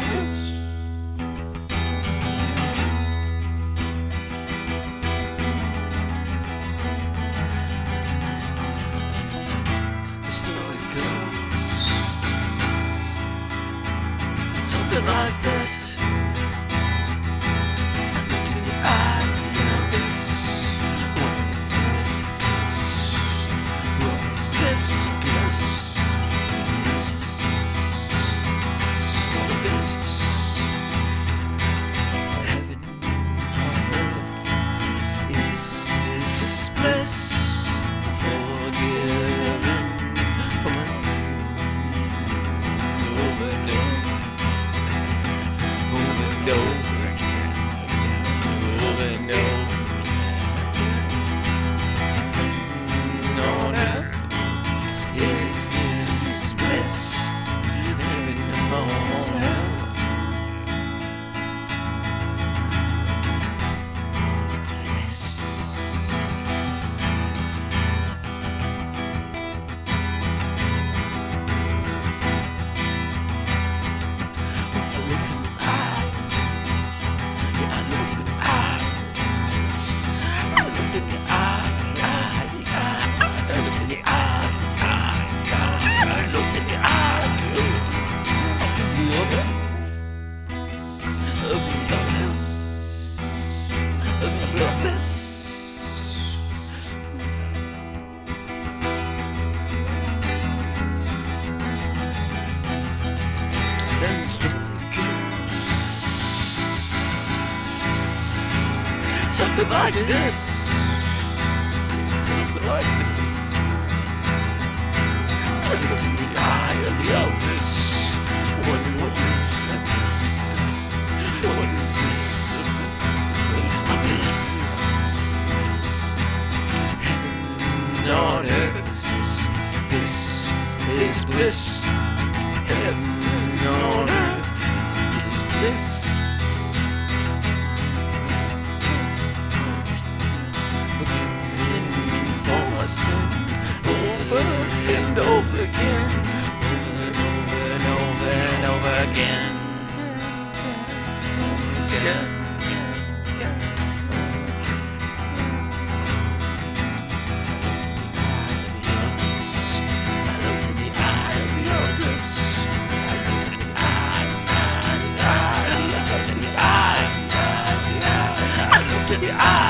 Something like this. Something like this. Something like this. I look in the eye of the elders. Wonder what this is. What is this? Abyss. Heaven on earth. This is bliss. Heaven on earth is bliss. Over and over again, over and over and over again, again. I look in the eye of the elders. I look in the eye, I look in the eye, I look in the eye.